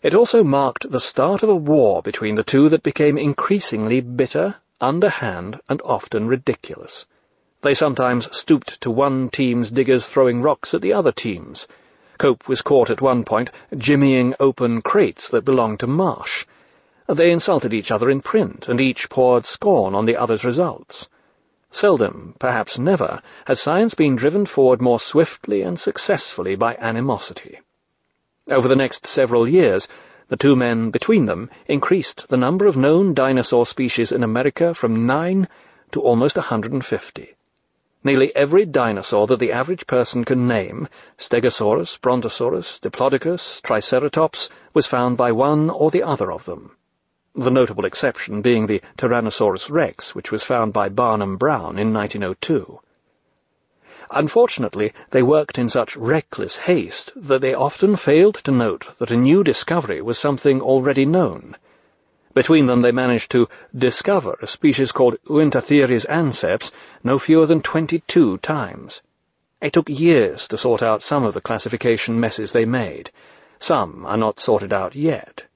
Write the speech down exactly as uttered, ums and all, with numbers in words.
It also marked the start of a war between the two that became increasingly bitter, underhand, and often ridiculous. They sometimes stooped to one team's diggers throwing rocks at the other team's. Cope was caught at one point jimmying open crates that belonged to Marsh. They insulted each other in print, and each poured scorn on the other's results. Seldom, perhaps never, has science been driven forward more swiftly and successfully by animosity. Over the next several years, the two men between them increased the number of known dinosaur species in America from nine to almost a hundred and fifty. Nearly every dinosaur that the average person can name, Stegosaurus, Brontosaurus, Diplodocus, Triceratops, was found by one or the other of them. The notable exception being the Tyrannosaurus rex, which was found by Barnum Brown in nineteen oh two. Unfortunately, they worked in such reckless haste that they often failed to note that a new discovery was something already known. Between them they managed to discover a species called Uintatheres anceps no fewer than twenty-two times. It took years to sort out some of the classification messes they made. Some are not sorted out yet.